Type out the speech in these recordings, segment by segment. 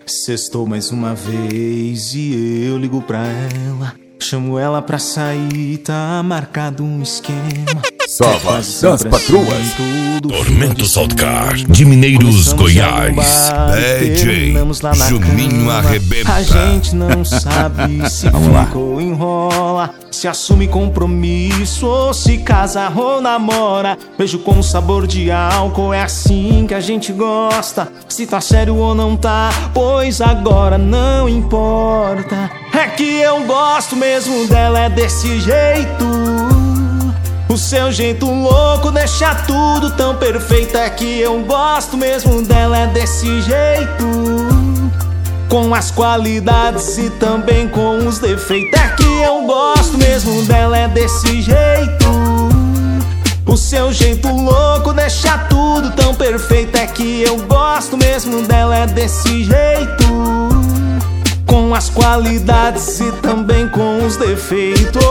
Sextou mais uma vez e eu ligo pra ela. Chamo ela pra sair, tá marcado um esquema. Savas das Patroas, Tormento Saltcar de Mineiros, Goiás. DJ Juninho Arrebenta. A gente não sabe se fica ou enrola, se assume compromisso ou se casa ou namora. Beijo com sabor de álcool, é assim que a gente gosta. Se tá sério ou não tá, pois agora não importa. É que eu gosto mesmo dela, é desse jeito. O seu jeito louco deixa tudo tão perfeito. É que eu gosto mesmo dela, é desse jeito. Com as qualidades e também com os defeitos. É que eu gosto mesmo dela, é desse jeito. O seu jeito louco deixa tudo tão perfeito. É que eu gosto mesmo dela, é desse jeito. Com as qualidades e também com os defeitos.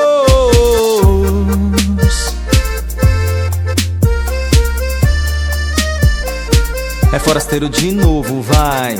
É forasteiro de novo, vai.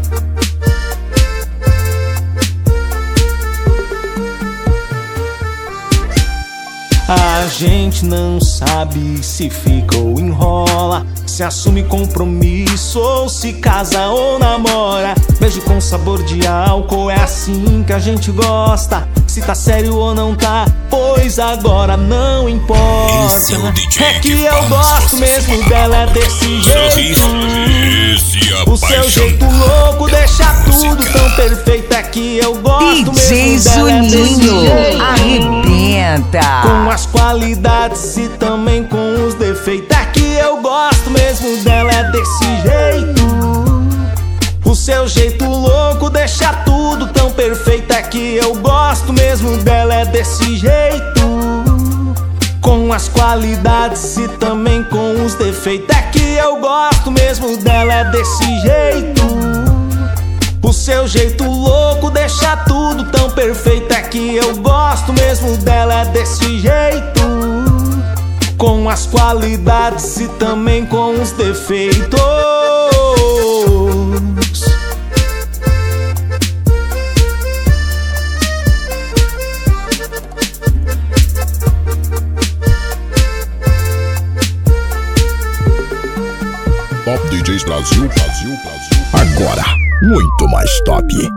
A gente não sabe se fica ou enrola, se assume compromisso ou se casa ou namora. Beijo com sabor de álcool, é assim que a gente gosta. Se tá sério ou não tá, pois agora não importa. Esse é o DJ é que eu gosto mesmo dela, é desse jeito. O seu jeito louco deixa tudo tão perfeito. É que eu gosto mesmo dela, é desse jeito. Arrebenta. Com as qualidades e também com os defeitos. É que eu gosto mesmo dela, é desse jeito. O seu jeito louco deixa tudo tão perfeito. É que eu gosto mesmo dela, é desse jeito. Com as qualidades e também com os defeitos. É que eu gosto mesmo dela, é desse jeito. O seu jeito louco deixa tudo tão perfeito. É que eu gosto mesmo dela, é desse jeito. Com as qualidades e também com os defeitos. Top DJs Brasil. Agora, muito mais top.